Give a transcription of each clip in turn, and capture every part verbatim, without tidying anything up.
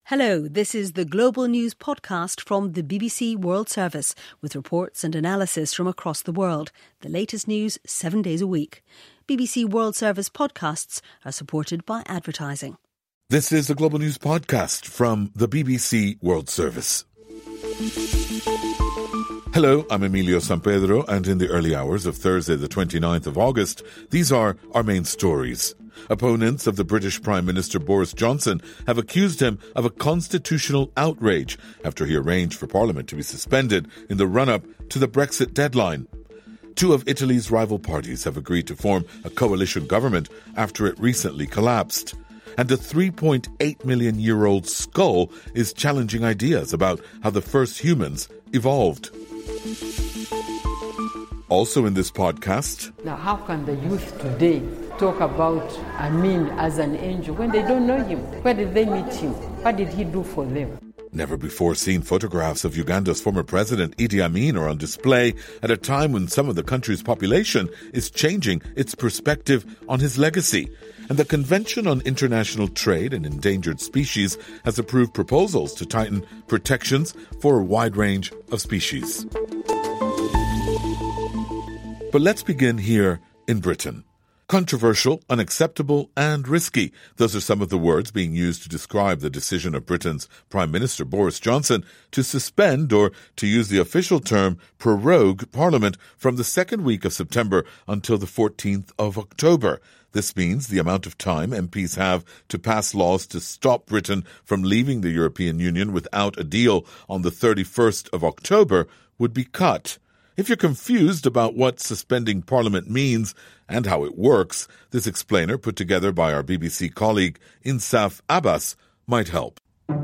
Hello, this is the Global News podcast from the B B C World Service with reports and analysis from across the world. The latest news seven days a week. B B C World Service podcasts are supported by advertising. This is the Global News podcast from the B B C World Service. Hello, I'm Emilio Sampedro, and in the early hours of Thursday the twenty-ninth of August, these are our main stories. Opponents of the British Prime Minister Boris Johnson have accused him of a constitutional outrage after he arranged for Parliament to be suspended in the run-up to the Brexit deadline. Two of Italy's rival parties have agreed to form a coalition government after it recently collapsed. And a three point eight million year old skull is challenging ideas about how the first humans evolved. Also in this podcast... Now, how can the youth today talk about Amin as an angel when they don't know him? Where did they meet him? What did he do for them? Never-before-seen photographs of Uganda's former president Idi Amin are on display at a time when some of the country's population is changing its perspective on his legacy. And the Convention on International Trade in Endangered Species has approved proposals to tighten protections for a wide range of species. But let's begin here in Britain. Controversial, unacceptable and risky. Those are some of the words being used to describe the decision of Britain's Prime Minister Boris Johnson to suspend, or to use the official term, prorogue Parliament from the second week of September until the fourteenth of October. This means the amount of time M Ps have to pass laws to stop Britain from leaving the European Union without a deal on the thirty-first of October would be cut. If you're confused about what suspending Parliament means and how it works, this explainer put together by our B B C colleague Insaf Abbas might help.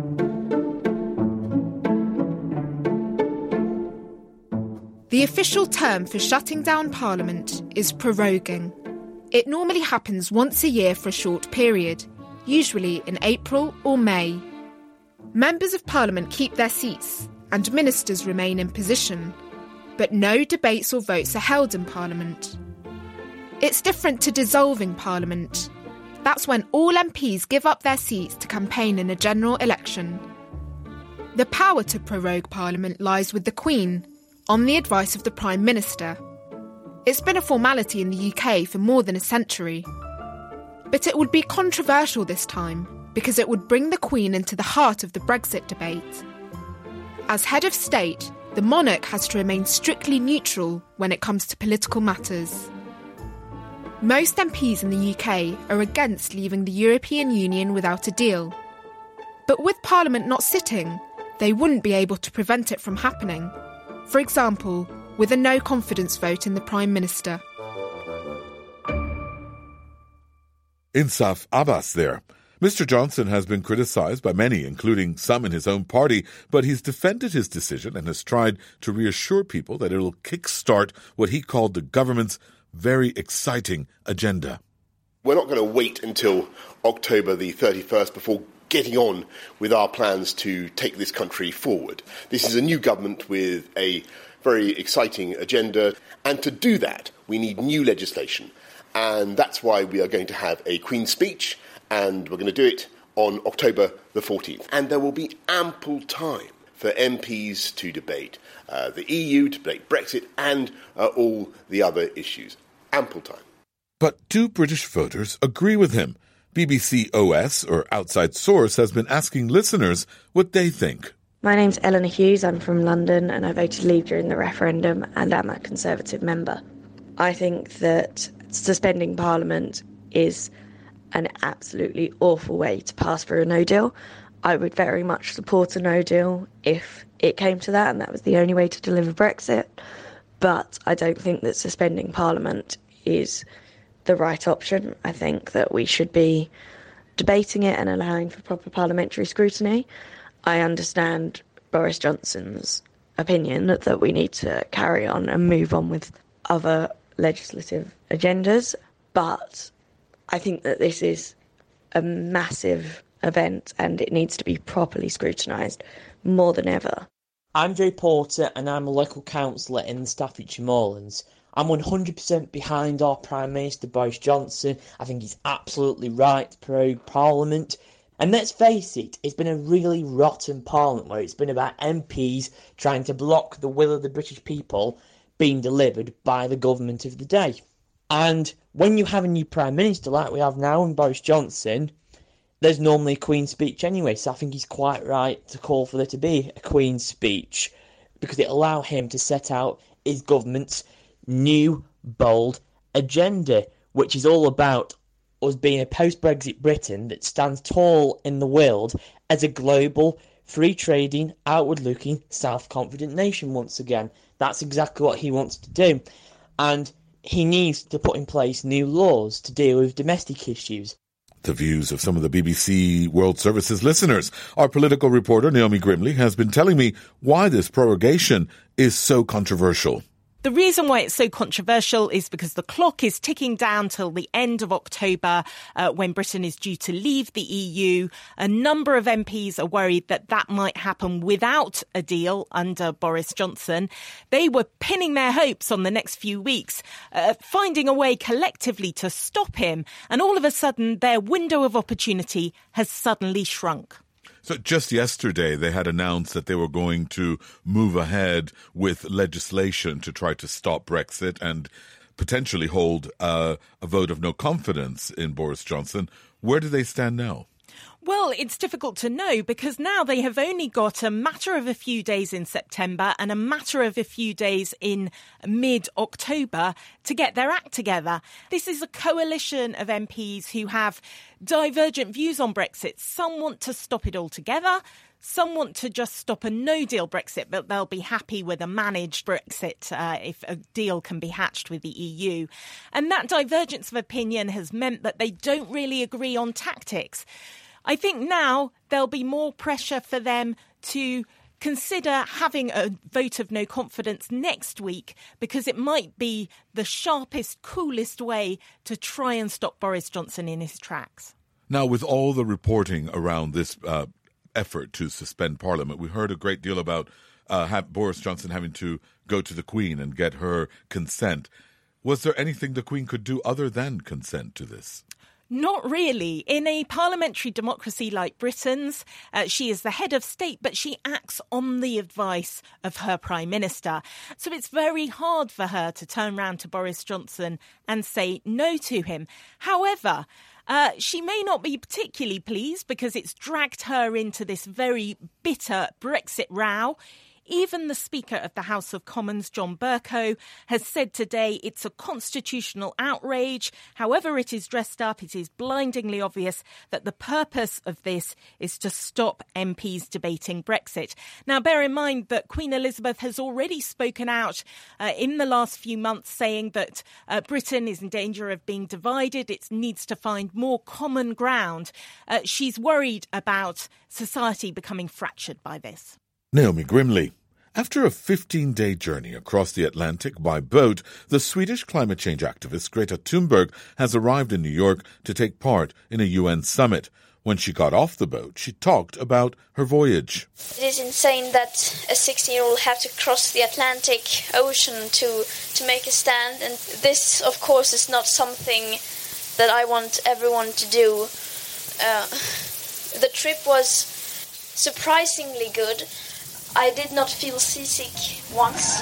The official term for shutting down Parliament is proroguing. It normally happens once a year for a short period, usually in April or May. Members of Parliament keep their seats and ministers remain in position, but no debates or votes are held in Parliament. It's different to dissolving Parliament. That's when all M Ps give up their seats to campaign in a general election. The power to prorogue Parliament lies with the Queen, on the advice of the Prime Minister. It's been a formality in the U K for more than a century. But it would be controversial this time, because it would bring the Queen into the heart of the Brexit debate. As head of state, the monarch has to remain strictly neutral when it comes to political matters. Most M Ps in the U K are against leaving the European Union without a deal. But with Parliament not sitting, they wouldn't be able to prevent it from happening. For example, with a no-confidence vote in the Prime Minister. Insaf Abbas there. Mister Johnson has been criticised by many, including some in his own party, but he's defended his decision and has tried to reassure people that it'll kickstart what he called the government's very exciting agenda. We're not going to wait until October the thirty-first before getting on with our plans to take this country forward. This is a new government with a very exciting agenda, and to do that, we need new legislation. And that's why we are going to have a Queen's speech, and we're going to do it on October the fourteenth. And there will be ample time for M Ps to debate uh, the E U, to debate Brexit, and uh, all the other issues. Ample time. But do British voters agree with him? B B C O S, or Outside Source, has been asking listeners what they think. My name's Eleanor Hughes, I'm from London, and I voted Leave during the referendum, and I'm a Conservative member. I think that suspending Parliament is an absolutely awful way to pass through a no deal. I would very much support a no deal if it came to that and that was the only way to deliver Brexit. But I don't think that suspending Parliament is the right option. I think that we should be debating it and allowing for proper parliamentary scrutiny. I understand Boris Johnson's opinion that, that we need to carry on and move on with other legislative agendas, but I think that this is a massive event and it needs to be properly scrutinised more than ever. I'm Jay Porter and I'm a local councillor in the Staffordshire Moorlands. I'm one hundred percent behind our Prime Minister Boris Johnson. I think he's absolutely right to prorogue Parliament And let's face it, it's been a really rotten parliament where it's been about M Ps trying to block the will of the British people being delivered by the government of the day. And when you have a new Prime Minister like we have now in Boris Johnson, there's normally a Queen's speech anyway, so I think he's quite right to call for there to be a Queen's speech because it allow him to set out his government's new, bold agenda, which is all about us being a post-Brexit Britain that stands tall in the world as a global, free-trading, outward-looking, self-confident nation once again. That's exactly what he wants to do. And he needs to put in place new laws to deal with domestic issues. The views of some of the B B C World Service's listeners. Our political reporter, Naomi Grimley, has been telling me why this prorogation is so controversial. The reason why it's so controversial is because the clock is ticking down till the end of October uh, when Britain is due to leave the E U. A number of M Ps are worried that that might happen without a deal under Boris Johnson. They were pinning their hopes on the next few weeks, uh, finding a way collectively to stop him. And all of a sudden, their window of opportunity has suddenly shrunk. So just yesterday, they had announced that they were going to move ahead with legislation to try to stop Brexit and potentially hold uh, a vote of no confidence in Boris Johnson. Where do they stand now? Well, it's difficult to know because now they have only got a matter of a few days in September and a matter of a few days in mid-October to get their act together. This is a coalition of M Ps who have divergent views on Brexit. Some want to stop it altogether. Some want to just stop a no-deal Brexit, but they'll be happy with a managed Brexit uh, if a deal can be hatched with the E U. And that divergence of opinion has meant that they don't really agree on tactics. I think now there'll be more pressure for them to consider having a vote of no confidence next week because it might be the sharpest, coolest way to try and stop Boris Johnson in his tracks. Now, with all the reporting around this uh, effort to suspend Parliament, we heard a great deal about uh, have Boris Johnson having to go to the Queen and get her consent. Was there anything the Queen could do other than consent to this? Not really. In a parliamentary democracy like Britain's, uh, she is the head of state, but she acts on the advice of her Prime Minister. So it's very hard for her to turn round to Boris Johnson and say no to him. However, uh, she may not be particularly pleased because it's dragged her into this very bitter Brexit row. Even the Speaker of the House of Commons, John Bercow, has said today it's a constitutional outrage. However it is dressed up, it is blindingly obvious that the purpose of this is to stop M Ps debating Brexit. Now, bear in mind that Queen Elizabeth has already spoken out uh, in the last few months saying that uh, Britain is in danger of being divided. It needs to find more common ground. Uh, she's worried about society becoming fractured by this. Naomi Grimley. After a fifteen-day journey across the Atlantic by boat, the Swedish climate change activist Greta Thunberg has arrived in New York to take part in a U N summit. When she got off the boat, she talked about her voyage. It is insane that a sixteen-year-old have to cross the Atlantic Ocean to, to make a stand. And this, of course, is not something that I want everyone to do. Uh, the trip was surprisingly good. I did not feel seasick once.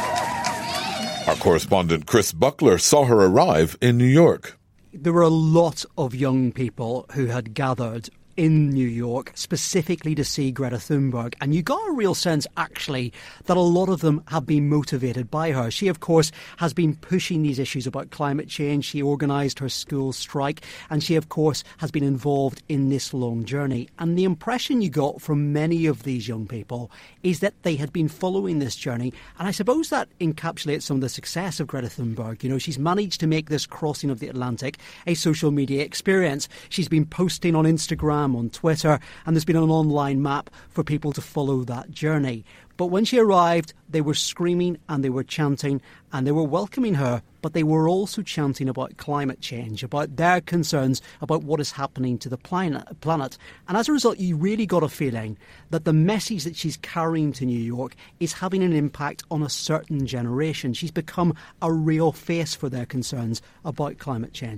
Our correspondent Chris Buckler saw her arrive in New York. There were a lot of young people who had gathered in New York specifically to see Greta Thunberg, and you got a real sense actually that a lot of them have been motivated by her. She of course has been pushing these issues about climate change. She organised her school strike, and she of course has been involved in this long journey. And the impression you got from many of these young people is that they had been following this journey, and I suppose that encapsulates some of the success of Greta Thunberg. You know, she's managed to make this crossing of the Atlantic a social media experience. She's been posting on Instagram, on Twitter, and there's been an online map for people to follow that journey. But when she arrived, they were screaming and they were chanting and they were welcoming her, but they were also chanting about climate change, about their concerns about what is happening to the planet. And as a result, you really got a feeling that the message that she's carrying to New York is having an impact on a certain generation. She's become a real face for their concerns about climate change.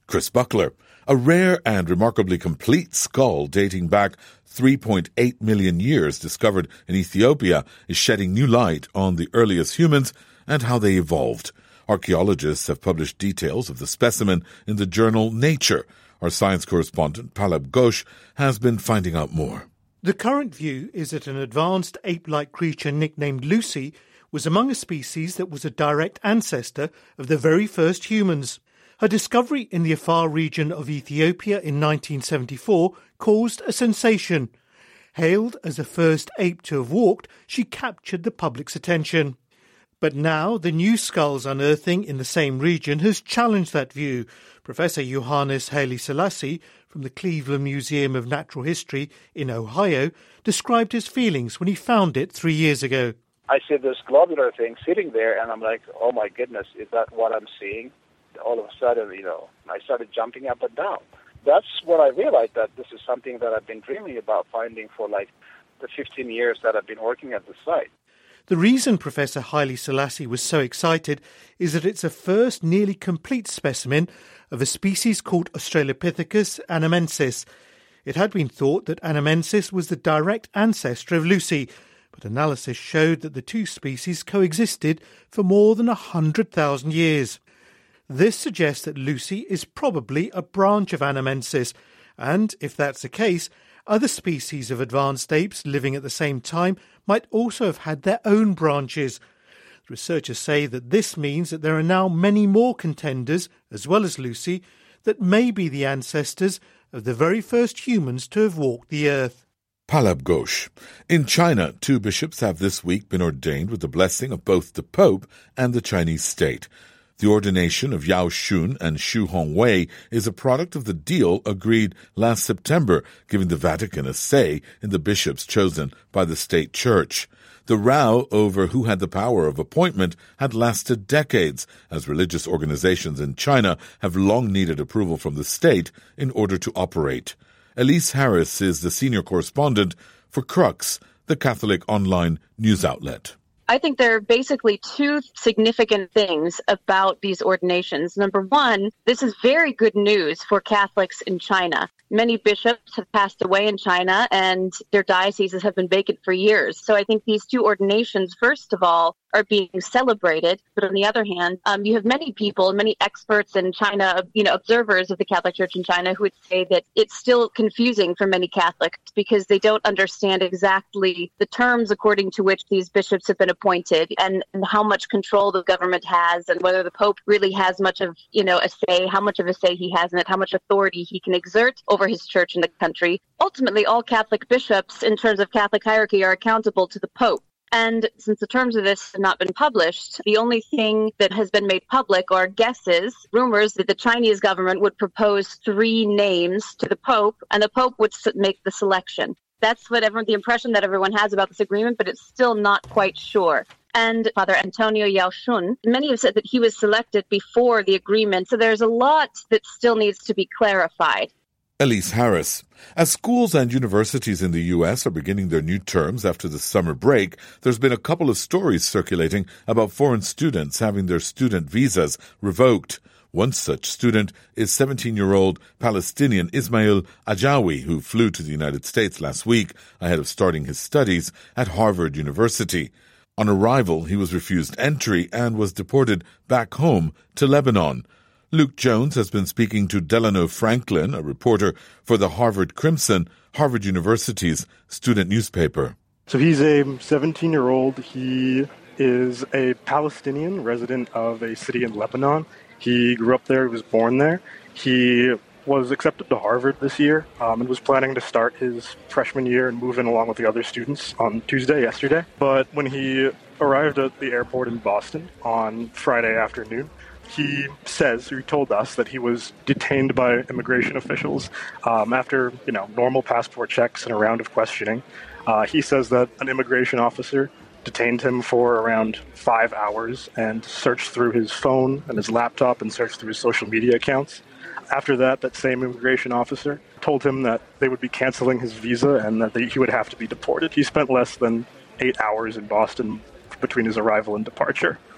Chris Buckler. A rare and remarkably complete skull dating back three point eight million years discovered in Ethiopia is shedding new light on the earliest humans and how they evolved. Archaeologists have published details of the specimen in the journal Nature. Our science correspondent, Pallab Ghosh, has been finding out more. The current view is that an advanced ape-like creature nicknamed Lucy was among a species that was a direct ancestor of the very first humans. Her discovery in the Afar region of Ethiopia in nineteen seventy-four caused a sensation. Hailed as the first ape to have walked, she captured the public's attention. But now the new skulls unearthing in the same region has challenged that view. Professor Johannes Haile Selassie from the Cleveland Museum of Natural History in Ohio described his feelings when he found it three years ago. I see this globular thing sitting there and I'm like, oh my goodness, is that what I'm seeing? All of a sudden, you know, I started jumping up and down. That's when I realized that this is something that I've been dreaming about finding for like the fifteen years that I've been working at the site. The reason Professor Haile Selassie was so excited is that it's a first nearly complete specimen of a species called Australopithecus annamensis. It had been thought that Annamensis was the direct ancestor of Lucy, but analysis showed that the two species coexisted for more than one hundred thousand years. This suggests that Lucy is probably a branch of Annamensis, and if that's the case, other species of advanced apes living at the same time might also have had their own branches. Researchers say that this means that there are now many more contenders, as well as Lucy, that may be the ancestors of the very first humans to have walked the earth. Pallab Ghosh. In China, two bishops have this week been ordained with the blessing of both the Pope and the Chinese state. The ordination of Yao Xun and Xu Hongwei is a product of the deal agreed last September, giving the Vatican a say in the bishops chosen by the state church. The row over who had the power of appointment had lasted decades, as religious organizations in China have long needed approval from the state in order to operate. Elise Harris is the senior correspondent for Crux, the Catholic online news outlet. I think there are basically two significant things about these ordinations. Number one, this is very good news for Catholics in China. Many bishops have passed away in China and their dioceses have been vacant for years. So I think these two ordinations, first of all, are being celebrated. But on the other hand, um, you have many people, many experts in China, you know, observers of the Catholic Church in China who would say that it's still confusing for many Catholics because they don't understand exactly the terms according to which these bishops have been appointed and, and how much control the government has and whether the Pope really has much of, you know, a say, how much of a say he has in it, how much authority he can exert over his church in the country. Ultimately, all Catholic bishops, in terms of Catholic hierarchy, are accountable to the Pope. And since the terms of this have not been published, the only thing that has been made public are guesses, rumors that the Chinese government would propose three names to the Pope, and the Pope would make the selection. That's what everyone, the impression that everyone has about this agreement, but it's still not quite sure. And Father Antonio Yao Xun, many have said that he was selected before the agreement, so there's a lot that still needs to be clarified. Elise Harris. As schools and universities in the U S are beginning their new terms after the summer break, there's been a couple of stories circulating about foreign students having their student visas revoked. One such student is seventeen-year-old Palestinian Ismail Ajawi, who flew to the United States last week ahead of starting his studies at Harvard University. On arrival, he was refused entry and was deported back home to Lebanon. Luke Jones has been speaking to Delano Franklin, a reporter for the Harvard Crimson, Harvard University's student newspaper. So he's a seventeen-year-old. He is a Palestinian resident of a city in Lebanon. He grew up there. He was born there. He was accepted to Harvard this year um, and was planning to start his freshman year and move in along with the other students on Tuesday, yesterday. But when he arrived at the airport in Boston on Friday afternoon, he says, or he told us, that he was detained by immigration officials um, after, you know, normal passport checks and a round of questioning. Uh, he says that an immigration officer detained him for around five hours and searched through his phone and his laptop and searched through his social media accounts. After that, that same immigration officer told him that they would be canceling his visa and that they, he would have to be deported. He spent less than eight hours in Boston between his arrival and departure.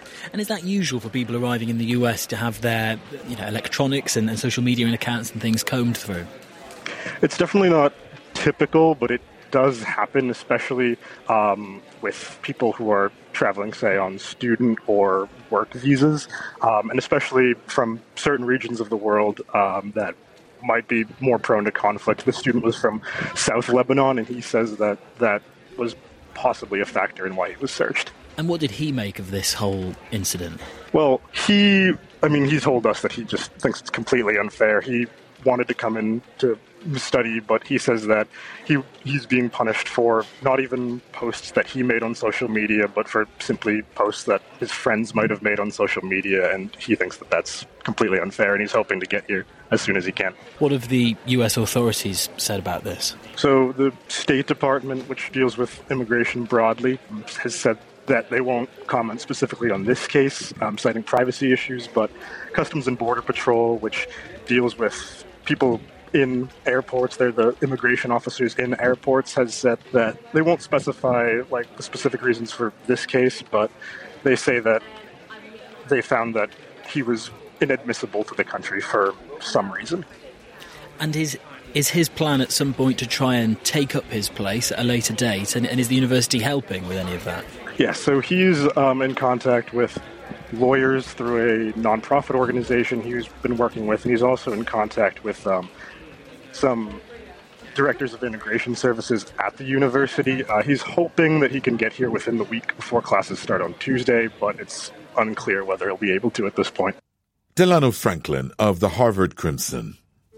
And is that usual for people arriving in the U S to have their, you know, electronics and, and social media and accounts and things combed through? It's definitely not typical, but it does happen, especially um, with people who are traveling, say, on student or work visas, um, and especially from certain regions of the world um, that might be more prone to conflict. The student was from South Lebanon, and he says that that was possibly a factor in why he was searched. And what did he make of this whole incident? Well, he, I mean, he told us that he just thinks it's completely unfair. He wanted to come in to study, but he says that he he's being punished for not even posts that he made on social media, but for simply posts that his friends might have made on social media, and he thinks that that's completely unfair, and he's hoping to get here as soon as he can. What have the U S authorities said about this? So the State Department, which deals with immigration broadly, has said that they won't comment specifically on this case, um, citing privacy issues, but Customs and Border Patrol, which deals with people in airports, they're the immigration officers in airports, has said that they won't specify like the specific reasons for this case, but they say that they found that he was inadmissible to the country for some reason. And is is his plan at some point to try and take up his place at a later date, and, and is the university helping with any of that? Yeah, so he's um, in contact with lawyers through a non-profit organization he's been working with, and he's also in contact with um, some directors of integration services at the university. Uh, he's hoping that he can get here within the week before classes start on Tuesday, but it's unclear whether he'll be able to at this point. Delano Franklin of the Harvard Crimson.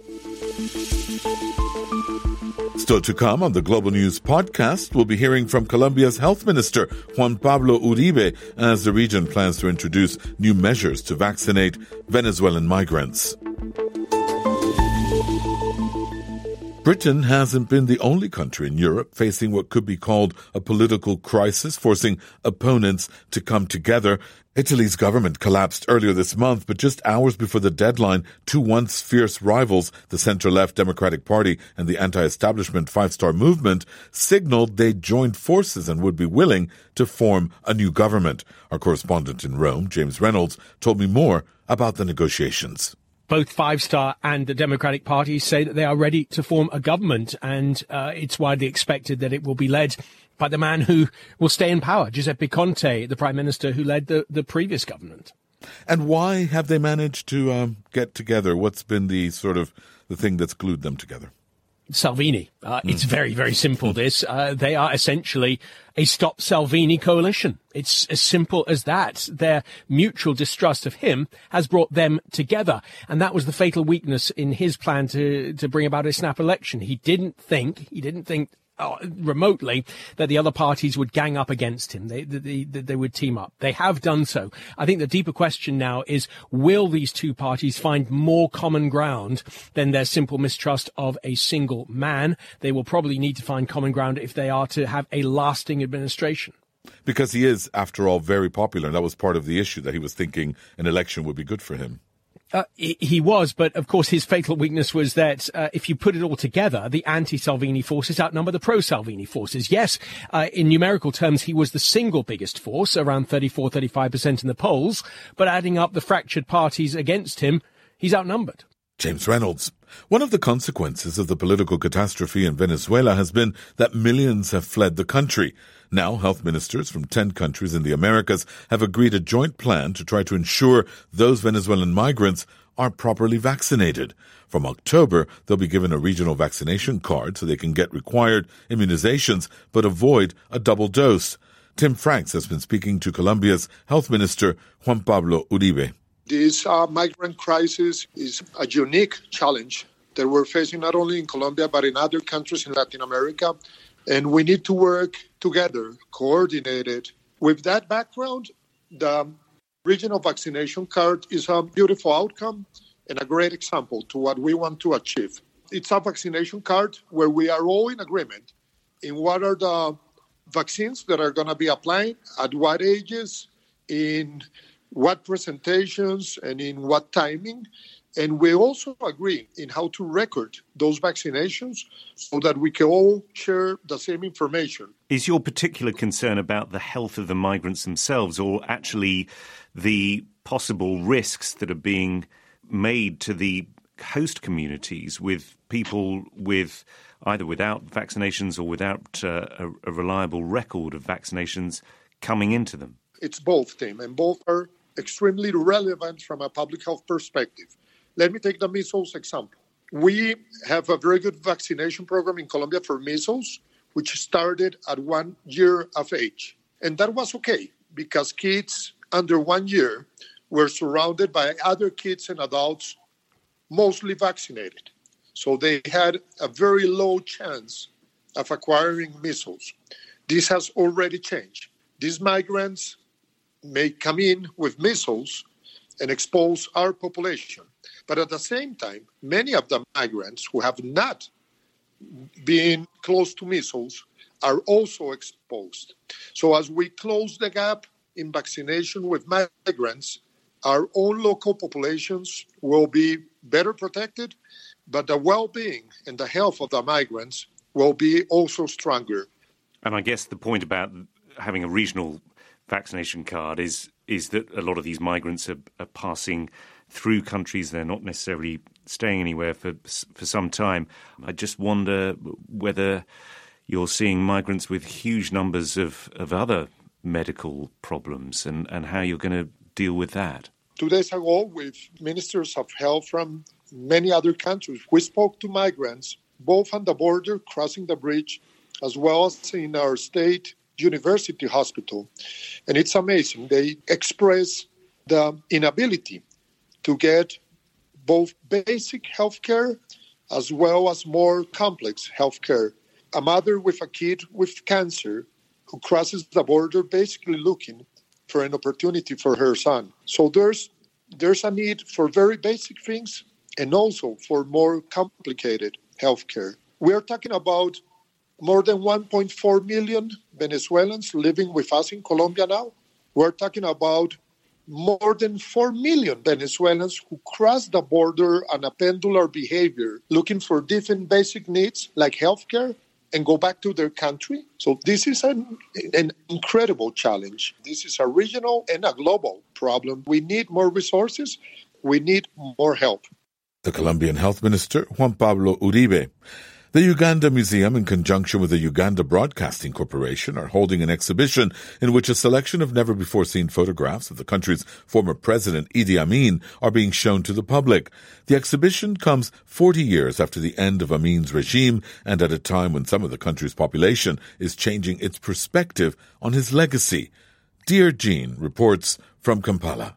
Still to come on the Global News podcast, we'll be hearing from Colombia's health minister, Juan Pablo Uribe, as the region plans to introduce new measures to vaccinate Venezuelan migrants. Britain hasn't been the only country in Europe facing what could be called a political crisis, forcing opponents to come together. Italy's government collapsed earlier this month, but just hours before the deadline, two once fierce rivals, the centre-left Democratic Party and the anti-establishment Five Star Movement, signaled they'd joined forces and would be willing to form a new government. Our correspondent in Rome, James Reynolds, told me more about the negotiations. Both Five Star and the Democratic Party say that they are ready to form a government, and uh, it's widely expected that it will be led by the man who will stay in power, Giuseppe Conte, the Prime Minister who led the, the previous government. And why have they managed to um, get together? What's been the sort of the thing that's glued them together? Salvini. Uh, mm. It's very, very simple, this. Uh, they are essentially a Stop Salvini coalition. It's as simple as that. Their mutual distrust of him has brought them together. And that was the fatal weakness in his plan to, to bring about a snap election. He didn't think, he didn't think remotely that the other parties would gang up against him. They, they, they, they would team up. They have done so. I think the deeper question now is, will these two parties find more common ground than their simple mistrust of a single man? They will probably need to find common ground if they are to have a lasting administration. Because he is, after all, very popular. And that was part of the issue, that he was thinking an election would be good for him. Uh, he, he was, but of course his fatal weakness was that uh, if you put it all together, the anti-Salvini forces outnumber the pro-Salvini forces. Yes, uh, in numerical terms, he was the single biggest force, around thirty-four, thirty-five percent in the polls, but adding up the fractured parties against him, he's outnumbered. James Reynolds. One of the consequences of the political catastrophe in Venezuela has been that millions have fled the country. Now, health ministers from ten countries in the Americas have agreed a joint plan to try to ensure those Venezuelan migrants are properly vaccinated. From October, they'll be given a regional vaccination card so they can get required immunizations but avoid a double dose. Tim Franks has been speaking to Colombia's health minister, Juan Pablo Uribe. This uh, migrant crisis is a unique challenge that we're facing not only in Colombia but in other countries in Latin America. And we need to work together, coordinated. With that background, the regional vaccination card is a beautiful outcome and a great example to what we want to achieve. It's a vaccination card where we are all in agreement in what are the vaccines that are going to be applied, at what ages, in what presentations, and in what timing. And we also agree in how to record those vaccinations so that we can all share the same information. Is your particular concern about the health of the migrants themselves, or actually the possible risks that are being made to the host communities with people with either without vaccinations or without uh, a, a reliable record of vaccinations coming into them? It's both, Tim, and both are extremely relevant from a public health perspective. Let me take the measles example. We have a very good vaccination program in Colombia for measles, which started at one year of age. And that was okay because kids under one year were surrounded by other kids and adults mostly vaccinated. So they had a very low chance of acquiring measles. This has already changed. These migrants may come in with measles and expose our population. But at the same time, many of the migrants who have not been close to measles are also exposed. So as we close the gap in vaccination with migrants, our own local populations will be better protected, but the well-being and the health of the migrants will be also stronger. And I guess the point about having a regional vaccination card is is that a lot of these migrants are, are passing through countries. They're not necessarily staying anywhere for for some time. I just wonder whether you're seeing migrants with huge numbers of, of other medical problems and, and how you're going to deal with that. Two days ago, with ministers of health from many other countries, we spoke to migrants, both on the border, crossing the bridge, as well as in our state university hospital. And it's amazing. They express the inability to get both basic health care as well as more complex health care. A mother with a kid with cancer who crosses the border basically looking for an opportunity for her son. So there's there's a need for very basic things and also for more complicated health care. We are talking about more than one point four million Venezuelans living with us in Colombia now. We're talking about more than four million Venezuelans who cross the border on a pendular behavior, looking for different basic needs like healthcare and go back to their country. So this is an, an incredible challenge. This is a regional and a global problem. We need more resources. We need more help. The Colombian Health Minister, Juan Pablo Uribe. The Uganda Museum, in conjunction with the Uganda Broadcasting Corporation, are holding an exhibition in which a selection of never-before-seen photographs of the country's former president, Idi Amin, are being shown to the public. The exhibition comes forty years after the end of Amin's regime and at a time when some of the country's population is changing its perspective on his legacy. Dear Jean reports from Kampala.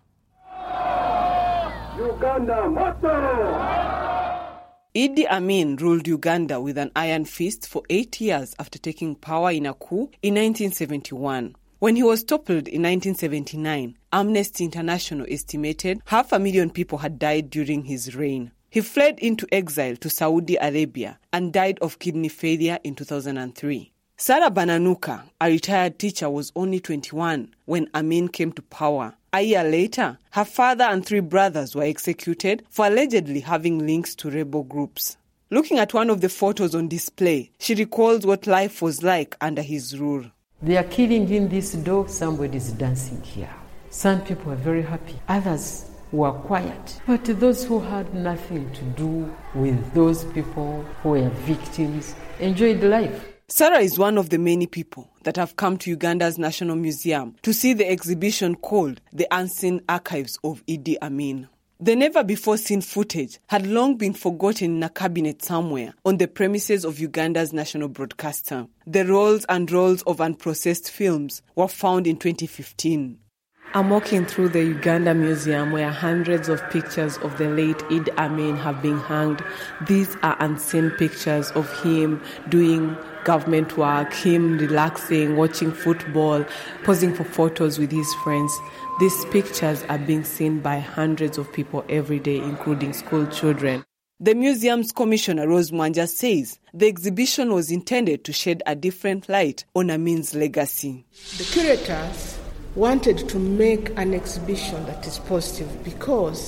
Uganda motto! Idi Amin ruled Uganda with an iron fist for eight years after taking power in a coup in nineteen seventy-one. When he was toppled in nineteen seventy-nine, Amnesty International estimated half a million people had died during his reign. He fled into exile to Saudi Arabia and died of kidney failure in two thousand three. Sarah Bananuka, a retired teacher, was only twenty-one when Amin came to power. A year later, her father and three brothers were executed for allegedly having links to rebel groups. Looking at one of the photos on display, she recalls what life was like under his rule. They are killing in this door, somebody's dancing here. Some people are very happy, others were quiet. But those who had nothing to do with those people who were victims enjoyed life. Sarah is one of the many people that have come to Uganda's National Museum to see the exhibition called The Unseen Archives of Idi Amin. The never-before-seen footage had long been forgotten in a cabinet somewhere on the premises of Uganda's national broadcaster. The rolls and rolls of unprocessed films were found in twenty fifteen. I'm walking through the Uganda Museum where hundreds of pictures of the late Idi Amin have been hanged. These are unseen pictures of him doing government work, him relaxing, watching football, posing for photos with his friends. These pictures are being seen by hundreds of people every day, including school children. The museum's commissioner, Rose Mwanja, says the exhibition was intended to shed a different light on Amin's legacy. The curators wanted to make an exhibition that is positive because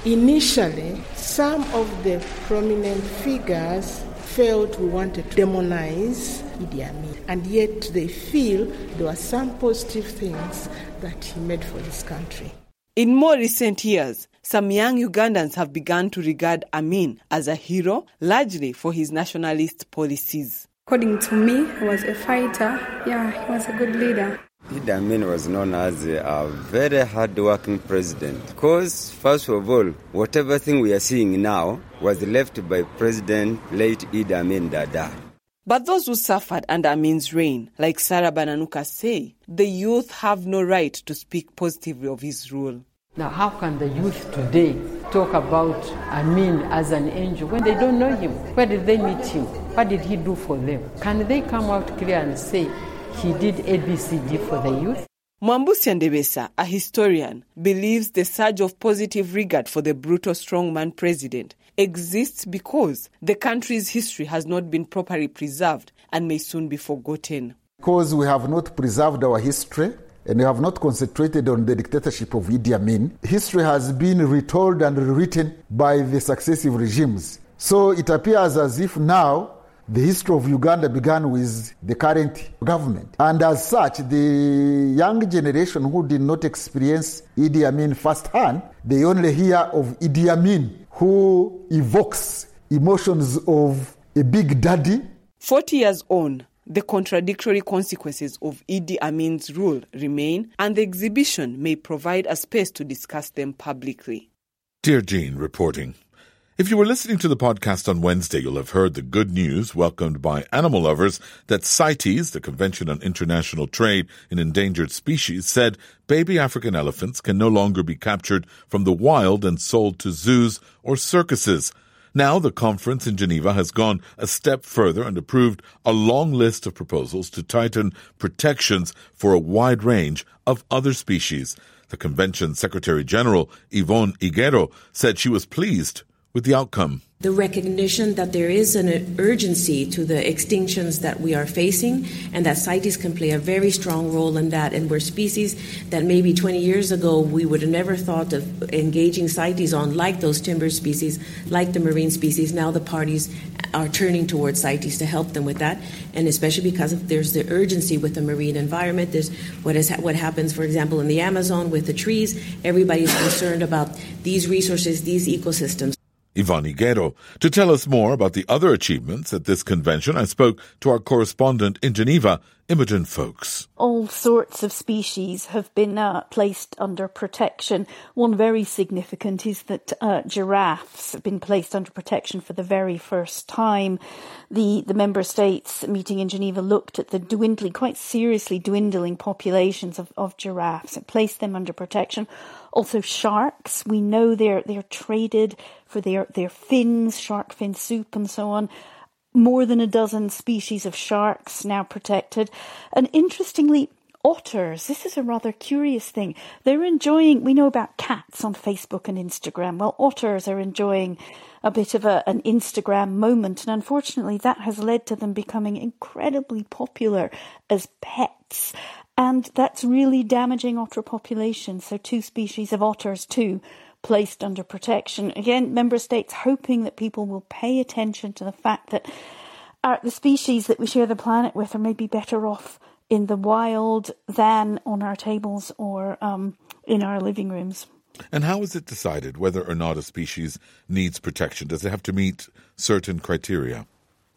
Initially, some of the prominent figures felt we wanted to demonize Idi Amin, and yet they feel there were some positive things that he made for this country. In more recent years, some young Ugandans have begun to regard Amin as a hero, largely for his nationalist policies. According to me, he was a fighter. Yeah, he was a good leader. Idi Amin was known as a very hard-working president because, first of all, whatever thing we are seeing now was left by President late Idi Amin Dada. But those who suffered under Amin's reign, like Sarah Bananuka, say the youth have no right to speak positively of his rule. Now, how can the youth today talk about Amin as an angel when they don't know him? Where did they meet him? What did he do for them? Can they come out clear and say he did A B C D for the youth? Mwambusi Ndebesa, a historian, believes the surge of positive regard for the brutal strongman president exists because the country's history has not been properly preserved and may soon be forgotten. Because we have not preserved our history and we have not concentrated on the dictatorship of Idi Amin, history has been retold and rewritten by the successive regimes. So it appears as if now the history of Uganda began with the current government. And as such, the young generation who did not experience Idi Amin firsthand, they only hear of Idi Amin, who evokes emotions of a big daddy. Forty years on, the contradictory consequences of Idi Amin's rule remain, and the exhibition may provide a space to discuss them publicly. Dear Jean reporting. If you were listening to the podcast on Wednesday, you'll have heard the good news welcomed by animal lovers that CITES, the Convention on International Trade in Endangered Species, said baby African elephants can no longer be captured from the wild and sold to zoos or circuses. Now the conference in Geneva has gone a step further and approved a long list of proposals to tighten protections for a wide range of other species. The convention's Secretary-General, Yvonne Higuero, said she was pleased with the outcome. The recognition that there is an urgency to the extinctions that we are facing and that CITES can play a very strong role in that. And we're species that maybe twenty years ago we would have never thought of engaging CITES on, like those timber species, like the marine species. Now the parties are turning towards CITES to help them with that. And especially because of, there's the urgency with the marine environment. There's what, is, what happens, for example, in the Amazon with the trees. Everybody's concerned about these resources, these ecosystems. Yvonne Higuero. To tell us more about the other achievements at this convention, I spoke to our correspondent in Geneva, Imogen Folks. All sorts of species have been uh, placed under protection. One very significant is that uh, giraffes have been placed under protection for the very first time. The, the member states meeting in Geneva looked at the dwindling, quite seriously dwindling populations of, of giraffes and placed them under protection. Also sharks, we know they're they're traded for their, their fins, shark fin soup and so on. More than a dozen species of sharks now protected. And interestingly, otters, this is a rather curious thing. They're enjoying, we know about cats on Facebook and Instagram. Well, otters are enjoying a bit of a, an Instagram moment. And unfortunately, that has led to them becoming incredibly popular as pets. And that's really damaging otter populations. So two species of otters, too, placed under protection. Again, member states hoping that people will pay attention to the fact that uh, the species that we share the planet with are maybe better off in the wild than on our tables or um, in our living rooms. And how is it decided whether or not a species needs protection? Does it have to meet certain criteria?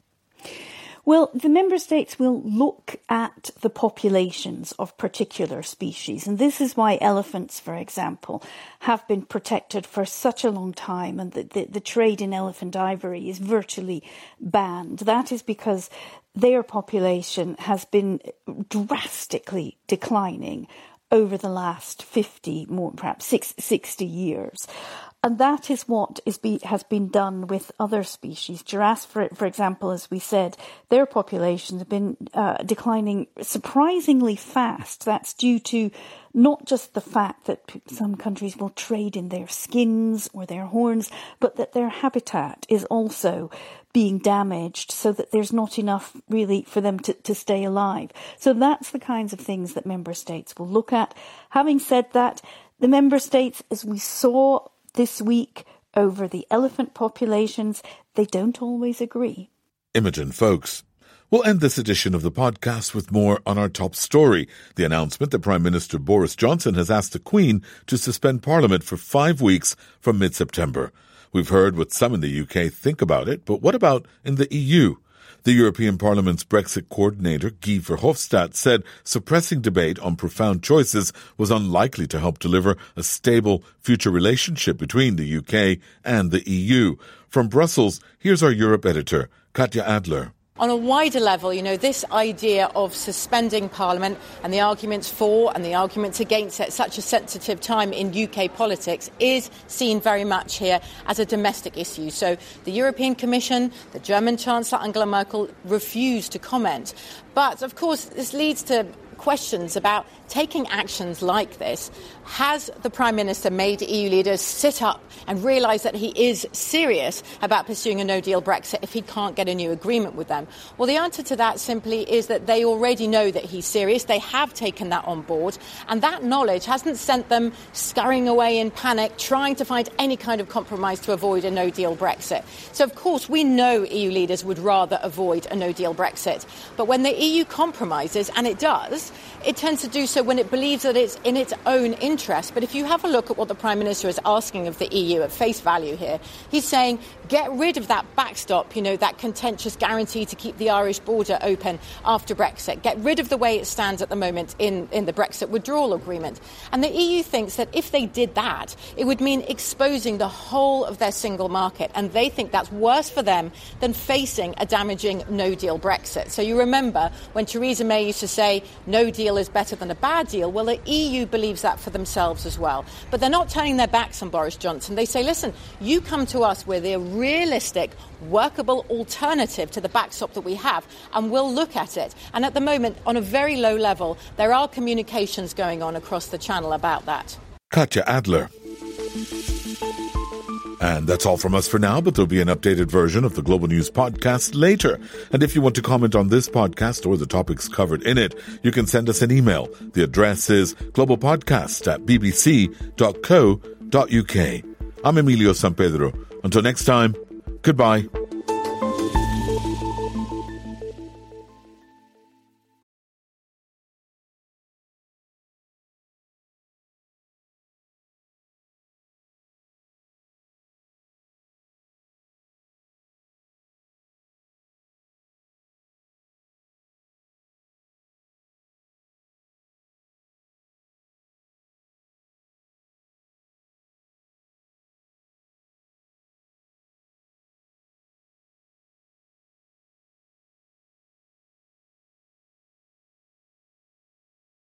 Well, the member states will look at the populations of particular species. And this is why elephants, for example, have been protected for such a long time and the, the, the trade in elephant ivory is virtually banned. That is because their population has been drastically declining over the last fifty, more perhaps sixty years. And that is what is be, has been done with other species. Giraffes, for, for example, as we said, their populations have been uh, declining surprisingly fast. That's due to not just the fact that some countries will trade in their skins or their horns, but that their habitat is also being damaged so that there's not enough really for them to, to stay alive. So that's the kinds of things that member states will look at. Having said that, the member states, as we saw, this week over the elephant populations. They don't always agree. Imogen Folks. We'll end this edition of the podcast with more on our top story, the announcement that Prime Minister Boris Johnson has asked the Queen to suspend Parliament for five weeks from mid-September. We've heard what some in the U K think about it, but what about in the E U? The European Parliament's Brexit coordinator, Guy Verhofstadt, said suppressing debate on profound choices was unlikely to help deliver a stable future relationship between the U K and the E U. From Brussels, here's our Europe editor, Katja Adler. On a wider level, you know, this idea of suspending Parliament and the arguments for and the arguments against at such a sensitive time in U K politics is seen very much here as a domestic issue. So the European Commission, the German Chancellor Angela Merkel refused to comment. But, of course, this leads to questions about taking actions like this. Has the Prime Minister made E U leaders sit up and realise that he is serious about pursuing a no-deal Brexit if he can't get a new agreement with them? Well, the answer to that simply is that they already know that he's serious. They have taken that on board, and that knowledge hasn't sent them scurrying away in panic, trying to find any kind of compromise to avoid a no-deal Brexit. So, of course, we know E U leaders would rather avoid a no-deal Brexit. But when the E U compromises, and it does, it tends to do so when it believes that it's in its own interest. But if you have a look at what the Prime Minister is asking of the E U at face value here, he's saying get rid of that backstop, you know, that contentious guarantee to keep the Irish border open after Brexit. Get rid of the way it stands at the moment in, in the Brexit withdrawal agreement. And the E U thinks that if they did that, it would mean exposing the whole of their single market. And they think that's worse for them than facing a damaging no-deal Brexit. So you remember when Theresa May used to say no deal is better than a bad deal. Well, the E U believes that for themselves as well. But they're not turning their backs on Boris Johnson. They say, listen, you come to us with a realistic, workable alternative to the backstop that we have, and we'll look at it. And at the moment, on a very low level, there are communications going on across the channel about that. Katja Adler. And that's all from us for now, but there'll be an updated version of the Global News podcast later. And if you want to comment on this podcast or the topics covered in it, you can send us an email. The address is globalpodcast at b b c dot co dot u k. I'm Emilio San Pedro. Until next time, goodbye.